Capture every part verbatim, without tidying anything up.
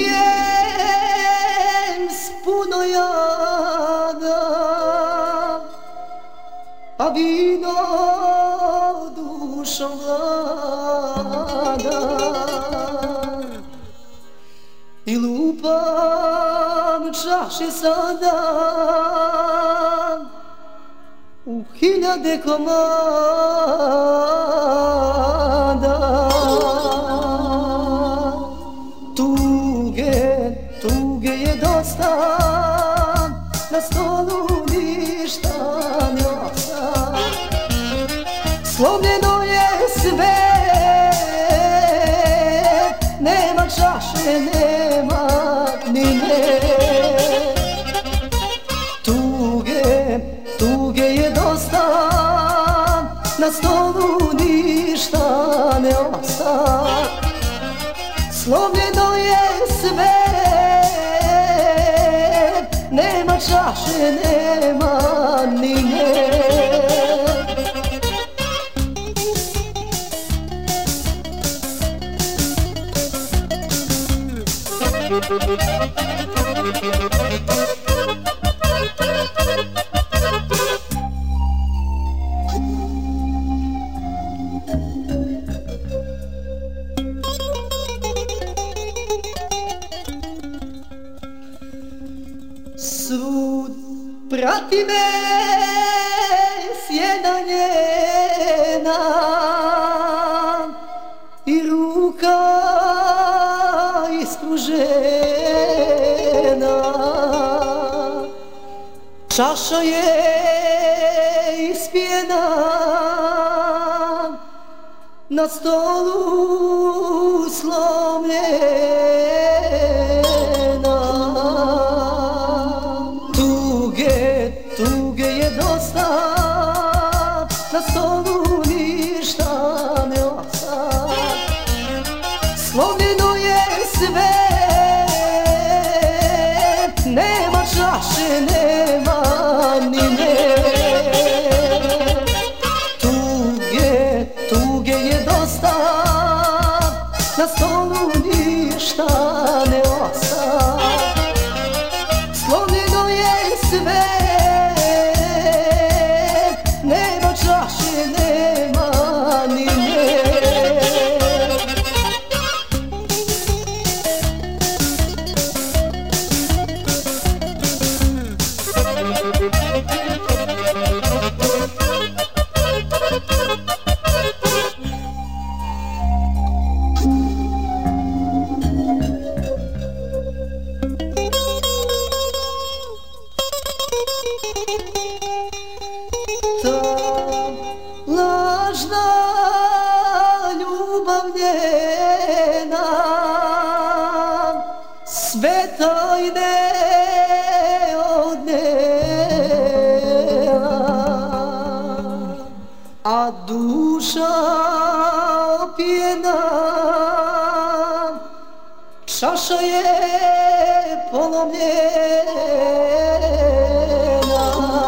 pijem s puno jada, a vino dušom vlada. I lupam čaše sada u hiljade komada. Tuge, tuge je dosta, na stolu ništa ne osta. Slomljeno je sve, nema čaše, nema ni me. Tuge, tuge je dosta, na stolu ništa ne osta. Slomljeno je sve, nema čaše, nema ni me. Svud prati me sjena njena i ruka ispružena. Čaša je ispijena, na stolu slomljena. Tuge, tuge je dosta, na stolu ništa ne osta. Slomljeno je sve, nema čaše, nema ni me. Tuge, tuge je dosta, na stolu ništa ne osta. Slomljeno je sve, nema čaše, nema ni me. Lažna ljubav njena, sveta i neodnela, a duša opijena, čaša je polomljena.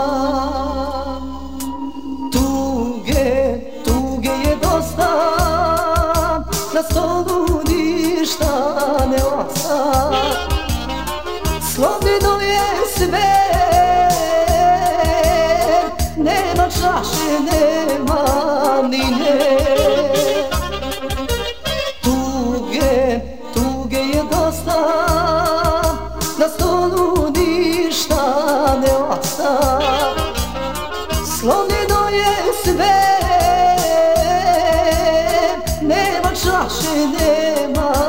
Na stolu ništa ne osta. Slomljeno je sve, nema čaše, nema ni me. Tuge, tuge je dosta, na stolu ništa ne osta. Slomljeno je sve, nema čaše, nema